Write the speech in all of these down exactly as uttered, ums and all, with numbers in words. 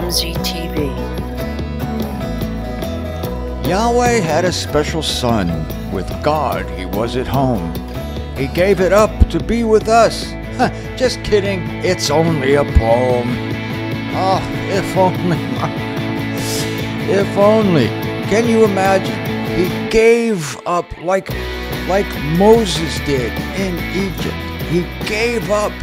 M Z T V. Yahweh had a special son. With God, he was at home. He gave it up to be with us. Just kidding, it's only a poem. Oh, if only. If only. Can you imagine? He gave up like, like Moses did in Egypt. He gave up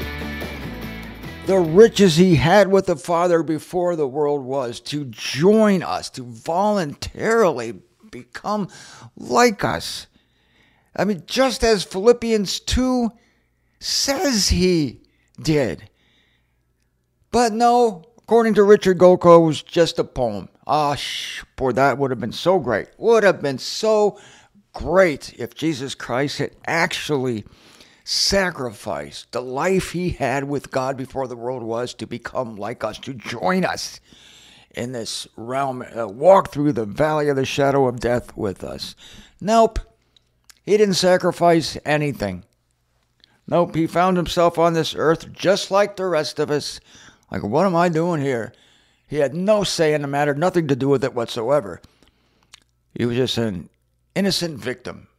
the riches he had with the Father before the world was to join us, to voluntarily become like us. I mean, just as Philippians two says he did. But no, according to Richard Golko, it was just a poem. Ah, sh- boy, that would have been so great. Would have been so great if Jesus Christ had actually sacrificed the life he had with God before the world was to become like us, to join us in this realm, uh, walk through the valley of the shadow of death with us. Nope, he didn't sacrifice anything. Nope, he found himself on this earth just like the rest of us. Like, what am I doing here? He had no say in the matter, nothing to do with it whatsoever. He was just an innocent victim.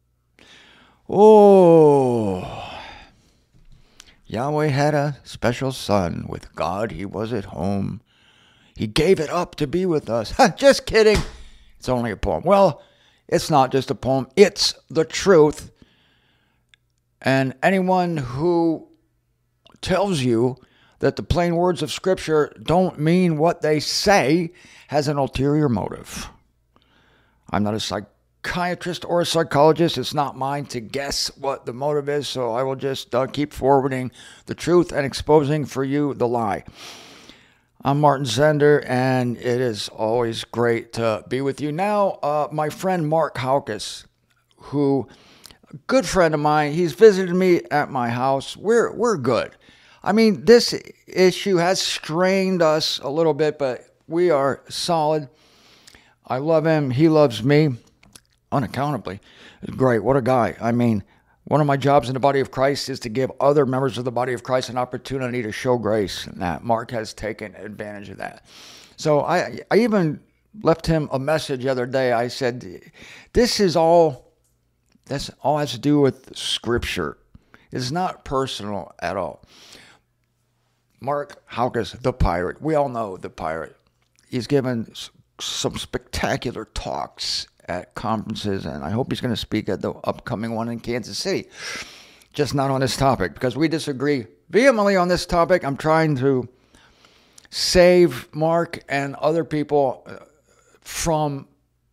Oh, Yahweh had a special son. With God, he was at home. He gave it up to be with us. Just kidding. It's only a poem. Well, it's not just a poem. It's the truth. And anyone who tells you that the plain words of Scripture don't mean what they say has an ulterior motive. I'm not a psychiatrist or a psychologist. It's not mine to guess what the motive is, so I will just uh, keep forwarding the truth and exposing for you the lie. I'm Martin Zender, and it is always great to be with you. Now, uh, my friend Mark Haukus, who, a good friend of mine, he's visited me at my house. We're we're good. I mean, this issue has strained us a little bit, but we are solid. I love him. He loves me unaccountably. Great. What a guy. I mean, one of my jobs in the body of Christ is to give other members of the body of Christ an opportunity to show grace. And that Mark has taken advantage of that. So I, I even left him a message the other day. I said, this is all, this all has to do with Scripture. It's not personal at all. Mark Haukus, the pirate. We all know the pirate. He's given some spectacular talks at conferences, and I hope he's going to speak at the upcoming one in Kansas City. Just not on this topic, because we disagree vehemently on this topic. I'm trying to save Mark and other people from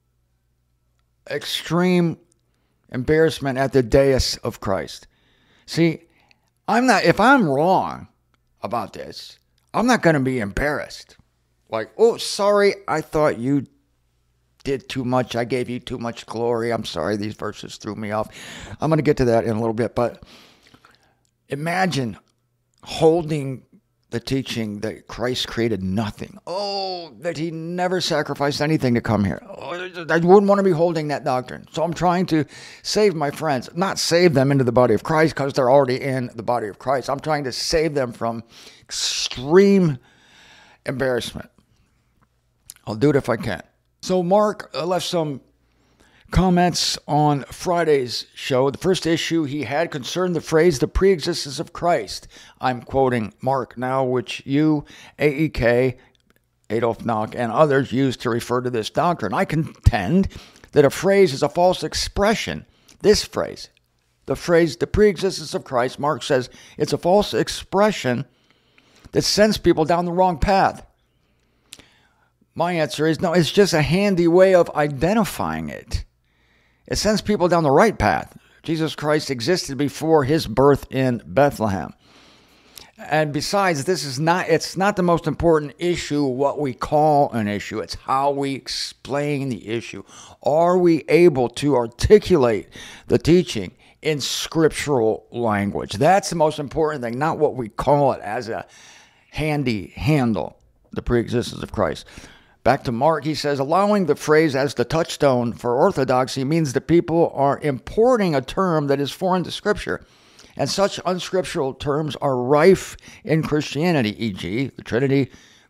extreme embarrassment at the dais of Christ. See, I'm not, if I'm wrong about this, I'm not going to be embarrassed. Like, oh, sorry, I thought you did too much. I gave you too much glory. I'm sorry, these verses threw me off. I'm going to get to that in a little bit, but imagine holding the teaching that Christ created nothing. Oh, that he never sacrificed anything to come here. Oh, I wouldn't want to be holding that doctrine. So I'm trying to save my friends, not save them into the body of Christ because they're already in the body of Christ. I'm trying to save them from extreme embarrassment. I'll do it if I can. So Mark left some comments on Friday's show. The first issue he had concerned the phrase, the preexistence of Christ. I'm quoting Mark now, which you, A E K, Adolf Nock, and others use to refer to this doctrine. I contend that a phrase is a false expression. This phrase, the phrase, the preexistence of Christ, Mark says it's a false expression that sends people down the wrong path. My answer is no, it's just a handy way of identifying it. It sends people down the right path. Jesus Christ existed before his birth in Bethlehem. And besides, this is not, it's not the most important issue, what we call an issue. It's how we explain the issue. Are we able to articulate the teaching in scriptural language? That's the most important thing, not what we call it as a handy handle, the preexistence of Christ. Back to Mark, he says, allowing the phrase as the touchstone for orthodoxy means that people are importing a term that is foreign to Scripture. And such unscriptural terms are rife in Christianity, for example, the Trinity,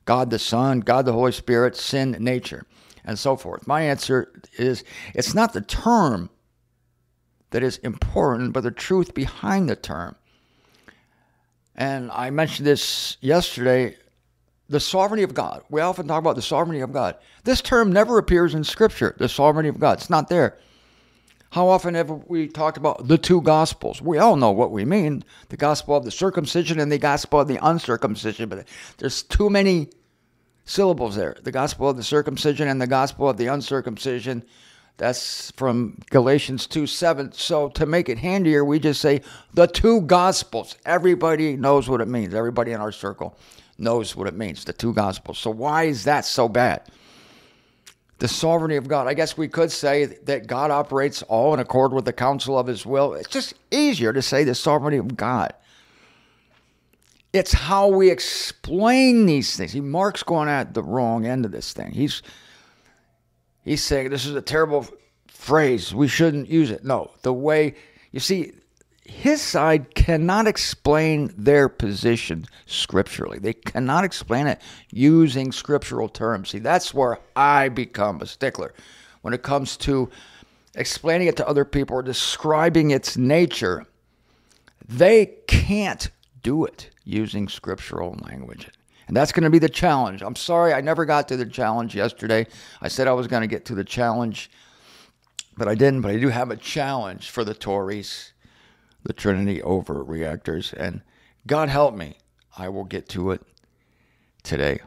God the Son, God the Holy Spirit, sin nature, and so forth. My answer is it's not the term that is important, but the truth behind the term. And I mentioned this yesterday, the sovereignty of God. We often talk about the sovereignty of God. This term never appears in Scripture, the sovereignty of God. It's not there. How often have we talked about the two gospels? We all know what we mean, the gospel of the circumcision and the gospel of the uncircumcision, but there's too many syllables there. The gospel of the circumcision and the gospel of the uncircumcision. That's from Galatians two seven. So to make it handier, we just say the two gospels. Everybody knows what it means. Everybody in our circle knows what it means, the two gospels. So why is that so bad? The sovereignty of God. I guess we could say that God operates all in accord with the counsel of his will. It's just easier to say the sovereignty of God. It's how we explain these things. See, Mark's going at the wrong end of this thing. He's he's saying this is a terrible phrase. We shouldn't use it. No, the way, you see, his side cannot explain their position scripturally. They cannot explain it using scriptural terms. See, that's where I become a stickler. When it comes to explaining it to other people or describing its nature, they can't do it using scriptural language. And that's going to be the challenge. I'm sorry I never got to the challenge yesterday. I said I was going to get to the challenge, but I didn't. But I do have a challenge for the Tories, the Trinity overreactors, and God help me, I will get to it today.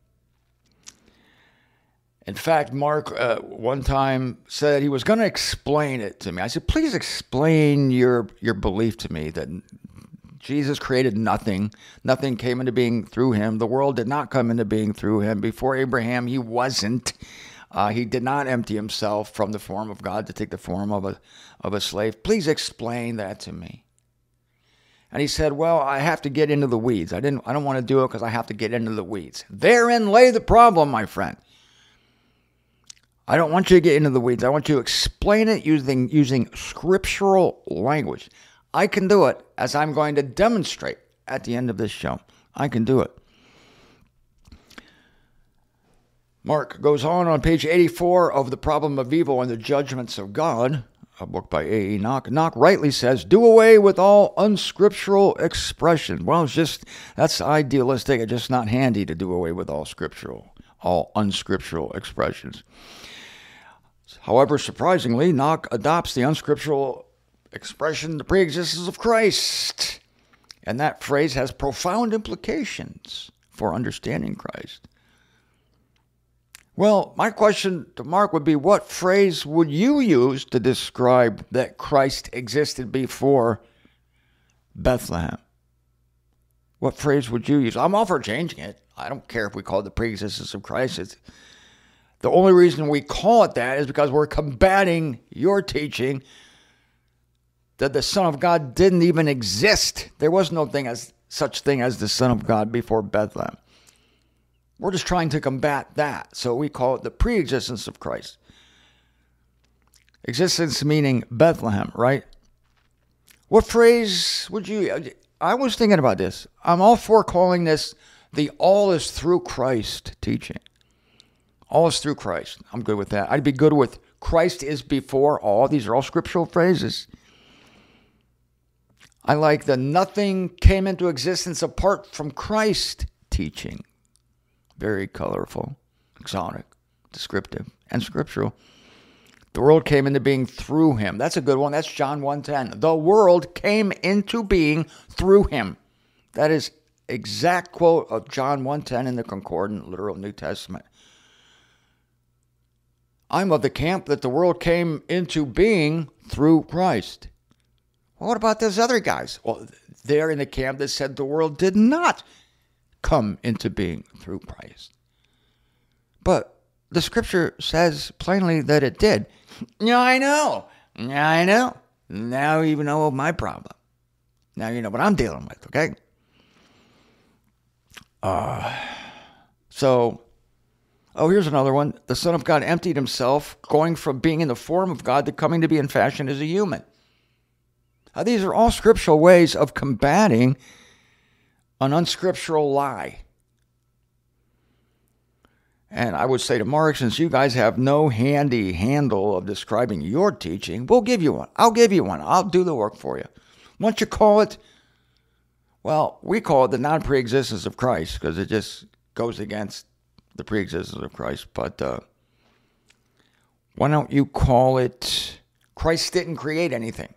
In fact, Mark uh, one time said he was going to explain it to me. I said, please explain your your belief to me that Jesus created nothing. Nothing came into being through him. The world did not come into being through him. Before Abraham, he wasn't. Uh, he did not empty himself from the form of God to take the form of a of a slave. Please explain that to me. And he said, well, I have to get into the weeds. I didn't. I don't want to do it because I have to get into the weeds. Therein lay the problem, my friend. I don't want you to get into the weeds. I want you to explain it using using scriptural language. I can do it, as I'm going to demonstrate at the end of this show. I can do it. Mark goes on on page eighty-four of The Problem of Evil and the Judgments of God, a book by A E Nock. Nock rightly says, do away with all unscriptural expression. Well, it's just, that's idealistic. It's just not handy to do away with all scriptural, all unscriptural expressions. However, surprisingly, Nock adopts the unscriptural expression, the preexistence of Christ. And that phrase has profound implications for understanding Christ. Well, my question to Mark would be, what phrase would you use to describe that Christ existed before Bethlehem? What phrase would you use? I'm all for changing it. I don't care if we call it the preexistence of Christ. It's, the only reason we call it that is because we're combating your teaching that the Son of God didn't even exist. There was no thing as such thing as the Son of God before Bethlehem. We're just trying to combat that. So we call it the preexistence of Christ. Existence meaning Bethlehem, right? What phrase would you... I was thinking about this. I'm all for calling this the all is through Christ teaching. All is through Christ. I'm good with that. I'd be good with Christ is before all. These are all scriptural phrases. I like the nothing came into existence apart from Christ teaching. Very colorful, exotic, descriptive, and scriptural. The world came into being through him. That's a good one. That's John one ten. The world came into being through him. That is exact quote of John one ten in the Concordant Literal New Testament. I'm of the camp that the world came into being through Christ. Well, what about those other guys? Well, they're in the camp that said the world did not come into being through Christ. But the scripture says plainly that it did. Yeah, I know. Yeah, I know. Now you know my problem. Now you know what I'm dealing with, okay? Uh, so, oh, here's another one. The Son of God emptied himself, going from being in the form of God to coming to be in fashion as a human. Now, these are all scriptural ways of combating an unscriptural lie. And I would say to Mark, since you guys have no handy handle of describing your teaching, we'll give you one. I'll give you one. I'll do the work for you. Once you call it, well, we call it the non-preexistence of Christ because it just goes against the preexistence of Christ. But uh, why don't you call it Christ didn't create anything?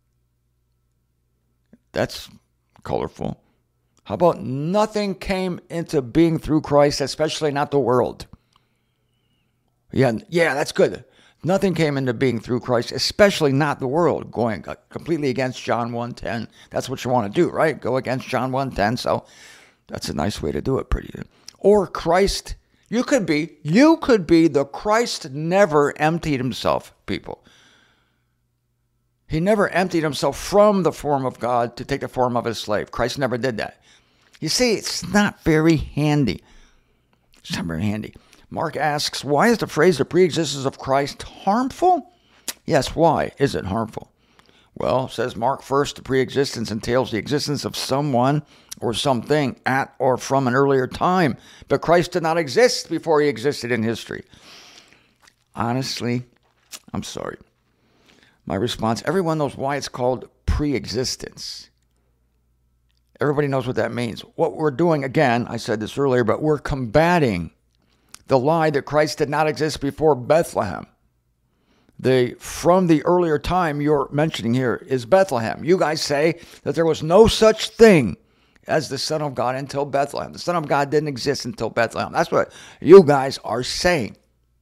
That's colorful. How about nothing came into being through Christ, especially not the world? Yeah, yeah, that's good. Nothing came into being through Christ, especially not the world, going completely against John one ten. That's what you want to do, right? Go against John one ten. So that's a nice way to do it, pretty good. Or Christ, you could be, you could be the Christ never emptied himself, people. He never emptied himself from the form of God to take the form of a slave. Christ never did that. You see, it's not very handy. It's not very handy. Mark asks, why is the phrase the preexistence of Christ harmful? Yes, why is it harmful? Well, says Mark, first, the preexistence entails the existence of someone or something at or from an earlier time. But Christ did not exist before he existed in history. Honestly, I'm sorry. My response, everyone knows why it's called preexistence. Everybody knows what that means. What we're doing, again, I said this earlier, but we're combating the lie that Christ did not exist before Bethlehem. The from the earlier time you're mentioning here is Bethlehem. You guys say that there was no such thing as the Son of God until Bethlehem. The Son of God didn't exist until Bethlehem. That's what you guys are saying.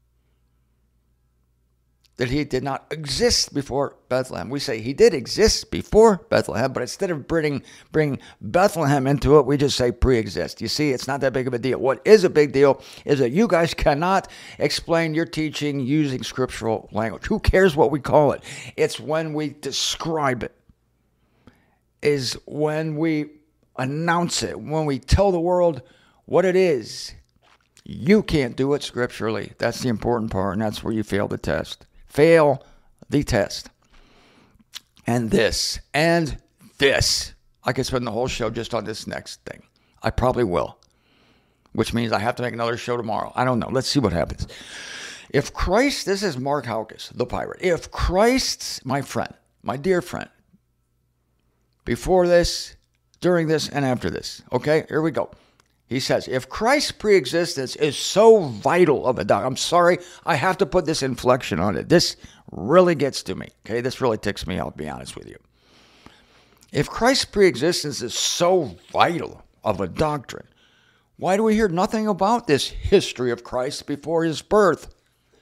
That he did not exist before Bethlehem. We say he did exist before Bethlehem, but instead of bringing, bringing Bethlehem into it, we just say pre-exist. You see, it's not that big of a deal. What is a big deal is that you guys cannot explain your teaching using scriptural language. Who cares what we call it? It's when we describe it, is when we announce it, when we tell the world what it is. You can't do it scripturally. That's the important part, and that's where you fail the test. Fail the test. And this, and this. I could spend the whole show just on this next thing. I probably will. Which means I have to make another show tomorrow. I don't know. Let's see what happens. If Christ, this is Mark Haukus, the pirate. If Christ, my friend, my dear friend, before this, during this, and after this. Okay, here we go. He says, if Christ's preexistence is so vital of a doctrine, I'm sorry, I have to put this inflection on it. This really gets to me. Okay, this really ticks me, I'll be honest with you. If Christ's preexistence is so vital of a doctrine, why do we hear nothing about this history of Christ before his birth?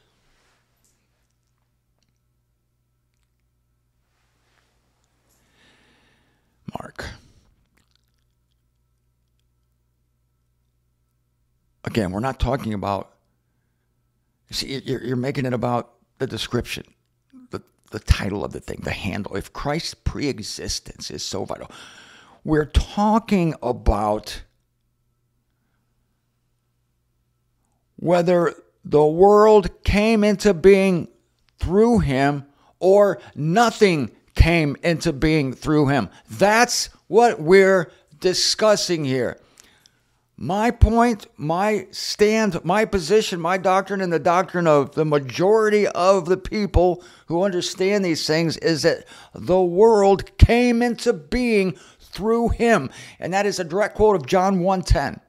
Mark. Again, we're not talking about, see, you're, you're making it about the description, the, the title of the thing, the handle. If Christ's preexistence is so vital, we're talking about whether the world came into being through him or nothing came into being through him. That's what we're discussing here. My point, my stand, my position, my doctrine, and the doctrine of the majority of the people who understand these things is that the world came into being through him. And that is a direct quote of John one ten.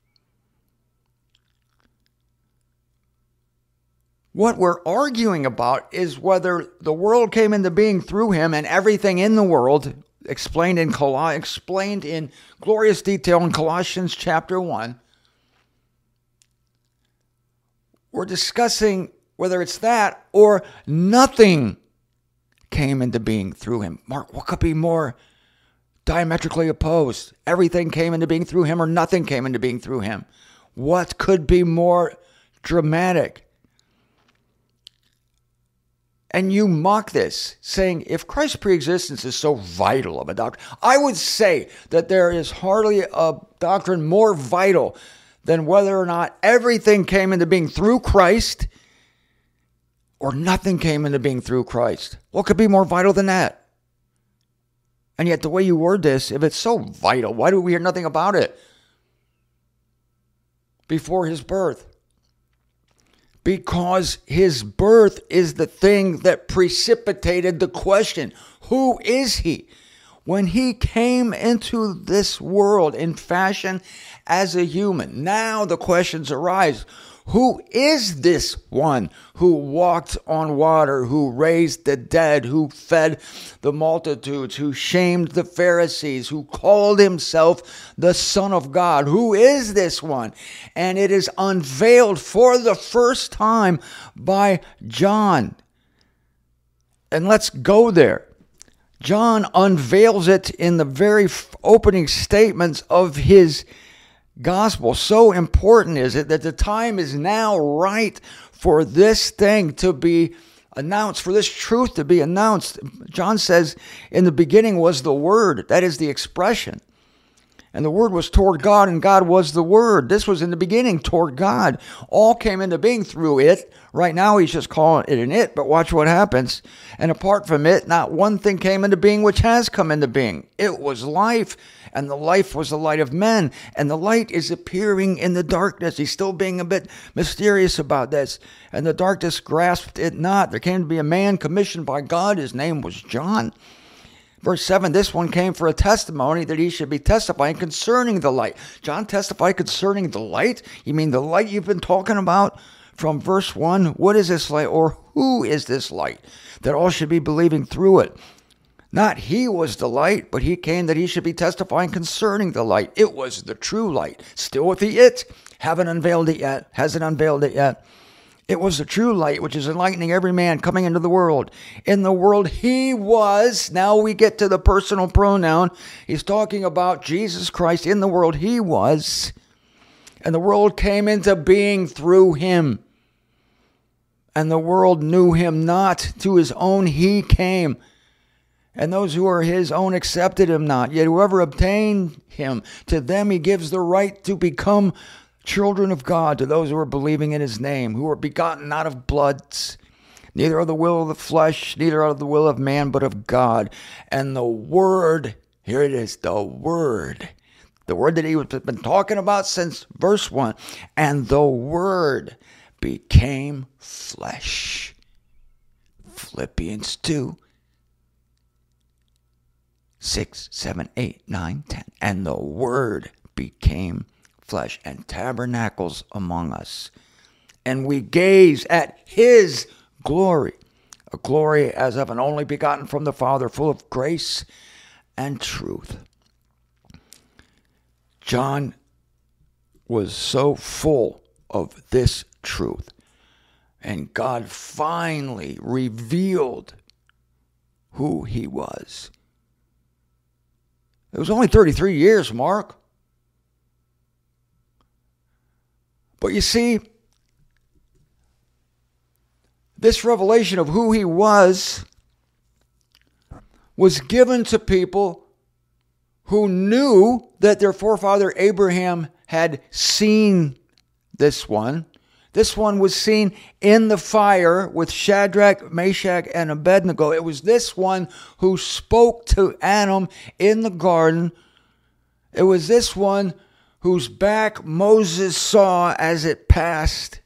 What we're arguing about is whether the world came into being through him and everything in the world explained in Col- explained in glorious detail in Colossians chapter one. We're discussing whether it's that or nothing came into being through him. Mark, what could be more diametrically opposed? Everything came into being through him or nothing came into being through him. What could be more dramatic? And you mock this, saying, if Christ's preexistence is so vital of a doctrine, I would say that there is hardly a doctrine more vital than whether or not everything came into being through Christ or nothing came into being through Christ. What could be more vital than that? And yet the way you word this, if it's so vital, why do we hear nothing about it before his birth? because his birth is the thing that precipitated the question, who is he? When he came into this world in fashion as a human, now the questions arise. Who is this one who walked on water, who raised the dead, who fed the multitudes, who shamed the Pharisees, who called himself the Son of God? Who is this one? And it is unveiled for the first time by John. And let's go there. John unveils it in the very opening statements of his gospel. So important is it that the time is now right for this thing to be announced, for this truth to be announced. John says, in the beginning was the Word. That is the expression. And the Word was toward God, and God was the Word. This was in the beginning toward God. All came into being through it. Right now, he's just calling it an it, but watch what happens. And apart from it, not one thing came into being which has come into being. It was life, and the life was the light of men, and the light is appearing in the darkness. He's still being a bit mysterious about this. And the darkness grasped it not. There came to be a man commissioned by God. His name was John. Verse seven, this one came for a testimony that he should be testifying concerning the light. John testified concerning the light? You mean the light you've been talking about from verse one? What is this light, or who is this light, that all should be believing through it? Not he was the light, but he came that he should be testifying concerning the light. It was the true light. Still with the it. Haven't unveiled it yet. Hasn't unveiled it yet. It was the true light, which is enlightening every man coming into the world. In the world he was. Now we get to the personal pronoun. He's talking about Jesus Christ. In the world he was. And the world came into being through him. And the world knew him not. To his own he came. And those who are his own accepted him not. Yet whoever obtained him, to them he gives the right to become children of God, to those who are believing in his name, who are begotten not of bloods, neither of the will of the flesh, neither of the will of man, but of God. And the Word, here it is, the Word, the Word that he has been talking about since verse one, and the Word became flesh. Philippians two, six, seven, eight, nine, ten. And the Word became flesh and tabernacles among us. And we gaze at his glory, a glory as of an only begotten from the Father, full of grace and truth. John was so full of this truth. And God finally revealed who he was. It was only thirty-three years, Mark. But you see, this revelation of who he was was given to people who knew that their forefather Abraham had seen this one. This one was seen in the fire with Shadrach, Meshach, and Abednego. It was this one who spoke to Adam in the garden. It was this one whose back Moses saw as it passed.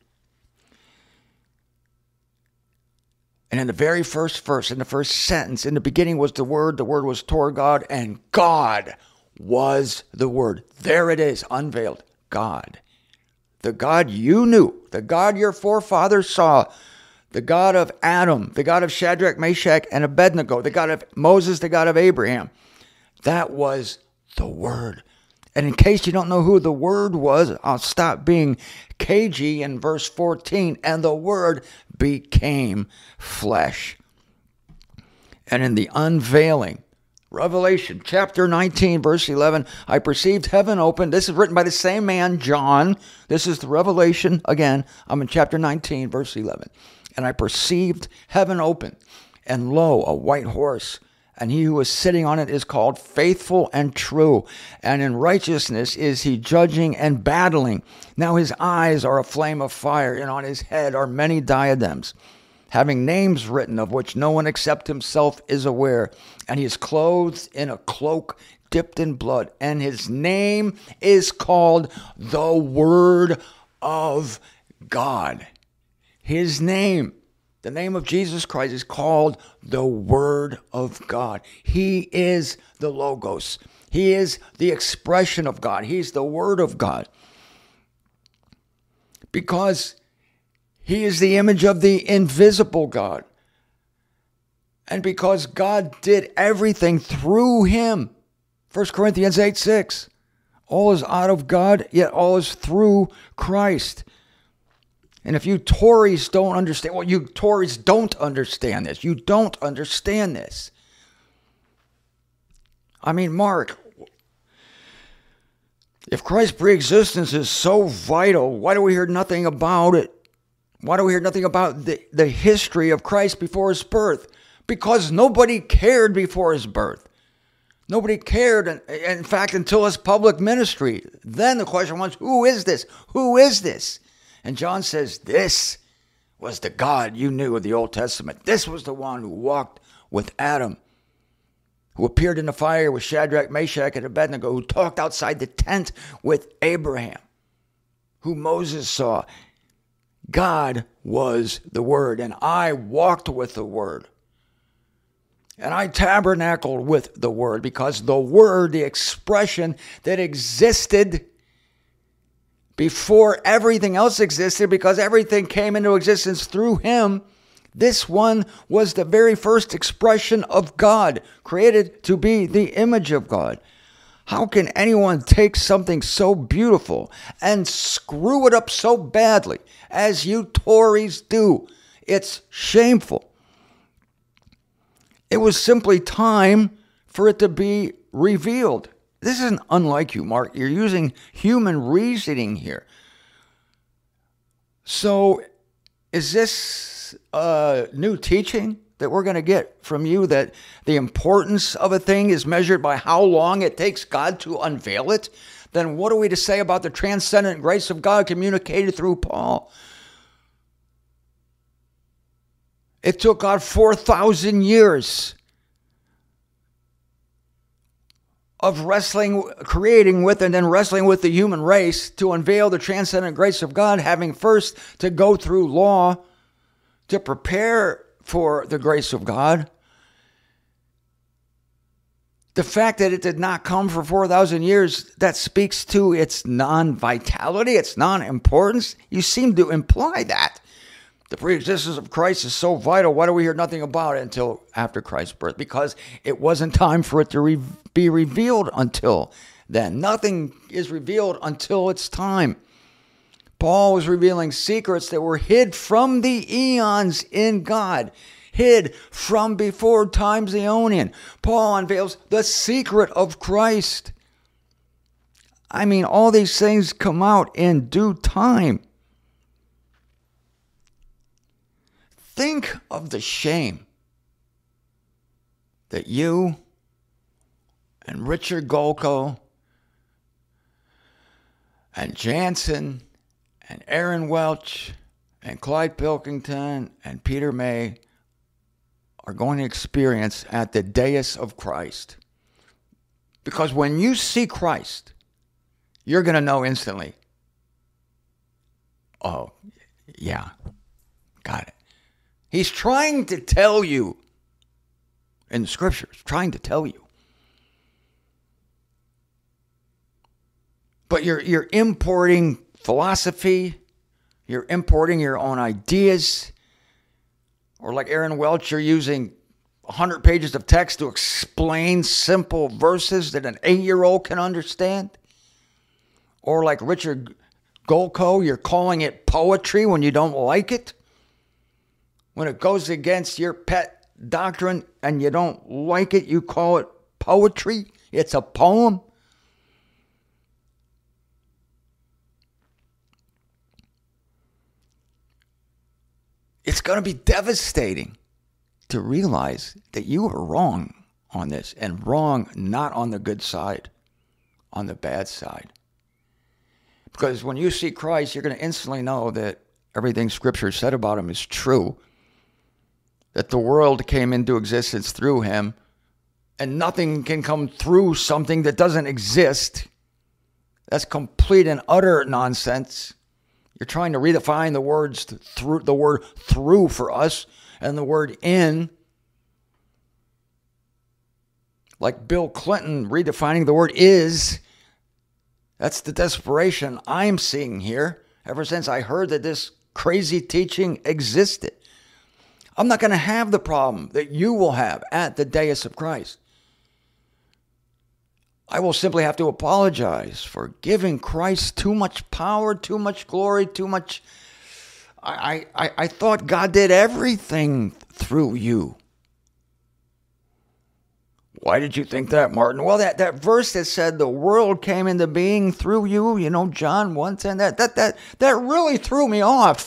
And in the very first verse, in the first sentence, in the beginning was the Word, the Word was toward God, and God was the Word. There it is, unveiled, God. The God you knew, the God your forefathers saw, the God of Adam, the God of Shadrach, Meshach, and Abednego, the God of Moses, the God of Abraham. That was the Word. And in case you don't know who the Word was, I'll stop being cagey in verse fourteen. And the Word became flesh. And in the unveiling, Revelation chapter nineteen, verse eleven, I perceived heaven open. This is written by the same man, John. This is the Revelation. Again, I'm in chapter nineteen, verse eleven. And I perceived heaven open, and lo, a white horse. And he who is sitting on it is called Faithful and True. And in righteousness is he judging and battling. Now his eyes are a flame of fire, and on his head are many diadems, having names written of which no one except himself is aware. And he is clothed in a cloak dipped in blood. And his name is called the Word of God. His name, the name of Jesus Christ, is called the Word of God. He is the Logos. He is the expression of God. He's the Word of God. Because he is the image of the invisible God. And because God did everything through him. First Corinthians eight six. All is out of God, yet all is through Christ. And if you Tories don't understand, well, you Tories don't understand this. You don't understand this. I mean, Mark, if Christ's preexistence is so vital, why do we hear nothing about it? Why do we hear nothing about the, the history of Christ before his birth? Because nobody cared before his birth. Nobody cared, in fact, until his public ministry. Then the question was, who is this? Who is this? And John says, this was the God you knew of the Old Testament. This was the one who walked with Adam, who appeared in the fire with Shadrach, Meshach, and Abednego, who talked outside the tent with Abraham, who Moses saw. God was the Word, and I walked with the Word. And I tabernacled with the Word, because the Word, the expression that existed before everything else existed, because everything came into existence through him, this one was the very first expression of God, created to be the image of God. How can anyone take something so beautiful and screw it up so badly as you Tories do? It's shameful. It was simply time for it to be revealed. This isn't unlike you, Mark. You're using human reasoning here. So is this a new teaching that we're going to get from you, that the importance of a thing is measured by how long it takes God to unveil it? Then what are we to say about the transcendent grace of God communicated through Paul? It took God four thousand years of wrestling, creating with, and then wrestling with the human race to unveil the transcendent grace of God, having first to go through law to prepare for the grace of God. The fact that it did not come for four thousand years, that speaks to its non-vitality, its non-importance. You seem to imply that. The preexistence of Christ is so vital. Why do we hear nothing about it until after Christ's birth? Because it wasn't time for it to re- be revealed until then. Nothing is revealed until it's time. Paul was revealing secrets that were hid from the eons in God, hid from before time's aeonian. Paul unveils the secret of Christ. I mean, all these things come out in due time. Think of the shame that you and Richard Golko and Jansen and Aaron Welch and Clyde Pilkington and Peter May are going to experience at the dais of Christ. Because when you see Christ, you're going to know instantly, oh, yeah, got it. He's trying to tell you in the scriptures, trying to tell you. But you're you're importing philosophy, you're importing your own ideas, or like Aaron Welch, you're using one hundred pages of text to explain simple verses that an eight-year-old can understand. Or like Richard Golko, you're calling it poetry when you don't like it. When it goes against your pet doctrine and you don't like it, you call it poetry. It's a poem. It's going to be devastating to realize that you were wrong on this, and wrong not on the good side, on the bad side. Because when you see Christ, you're going to instantly know that everything Scripture said about him is true. That the world came into existence through him, and nothing can come through something that doesn't exist. That's complete and utter nonsense. You're trying to redefine the words through the word through for us and the word in. Like Bill Clinton redefining the word is. That's the desperation I'm seeing here ever since I heard that this crazy teaching existed. I'm not going to have the problem that you will have at the dais of Christ. I will simply have to apologize for giving Christ too much power, too much glory, too much. I, I, I thought God did everything through you. Why did you think that, Martin? Well, that, that verse that said the world came into being through you, you know, John one ten, that, that, that, that really threw me off.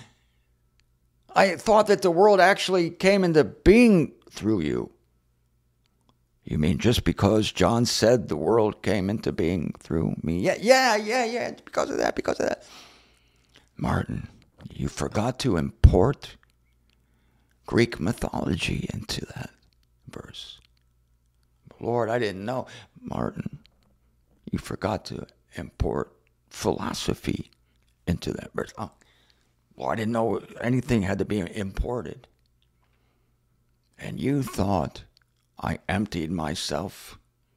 I thought that the world actually came into being through you. You mean just because John said the world came into being through me? Yeah, yeah, yeah, yeah, because of that, because of that. Martin, you forgot to import Greek mythology into that verse. Lord, I didn't know. Martin, you forgot to import philosophy into that verse. Oh, well, I didn't know anything had to be imported. And you thought I emptied myself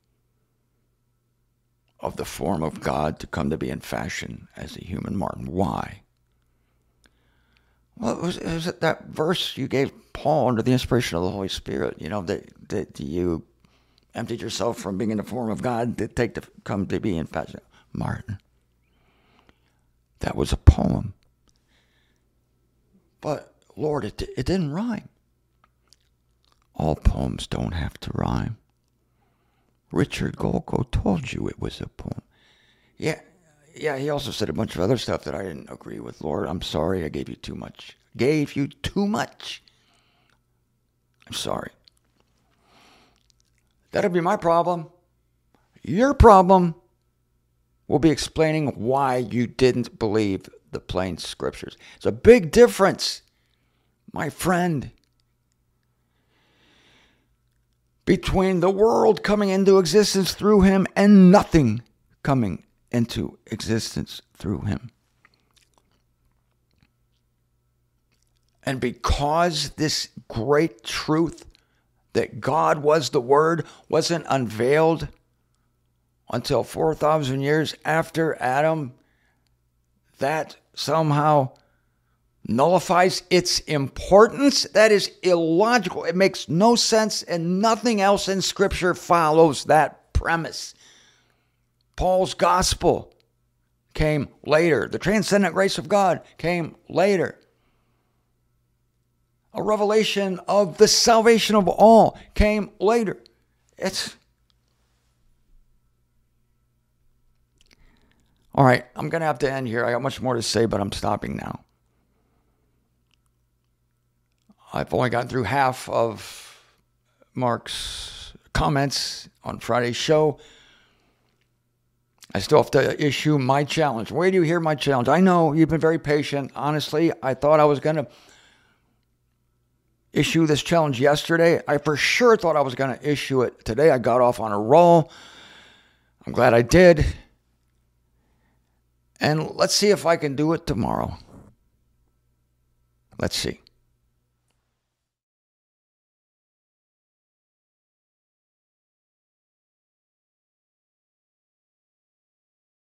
of the form of God to come to be in fashion as a human. Martin, why? Well, it was, it was that verse you gave Paul under the inspiration of the Holy Spirit, you know, that, that you emptied yourself from being in the form of God to take to come to be in fashion. Martin, that was a poem. But, Lord, it, it didn't rhyme. All poems don't have to rhyme. Richard Golko told you it was a poem. Yeah, yeah, he also said a bunch of other stuff that I didn't agree with. Lord, I'm sorry I gave you too much. Gave you too much. I'm sorry. That'll be my problem. Your problem will be explaining why you didn't believe the plain scriptures. It's a big difference, my friend, between the world coming into existence through him and nothing coming into existence through him. And because this great truth that God was the Word wasn't unveiled until four thousand years after Adam, that somehow nullifies its importance. That is illogical. It makes no sense, and nothing else in Scripture follows that premise. Paul's gospel came later. The transcendent grace of God came later. A revelation of the salvation of all came later. It's all right. I'm going to have to end here. I got much more to say, but I'm stopping now. I've only gotten through half of Mark's comments on Friday's show. I still have to issue my challenge. Where do you hear my challenge? I know you've been very patient. Honestly, I thought I was going to issue this challenge yesterday. I for sure thought I was going to issue it today. I got off on a roll. I'm glad I did. And let's see if I can do it tomorrow. Let's see.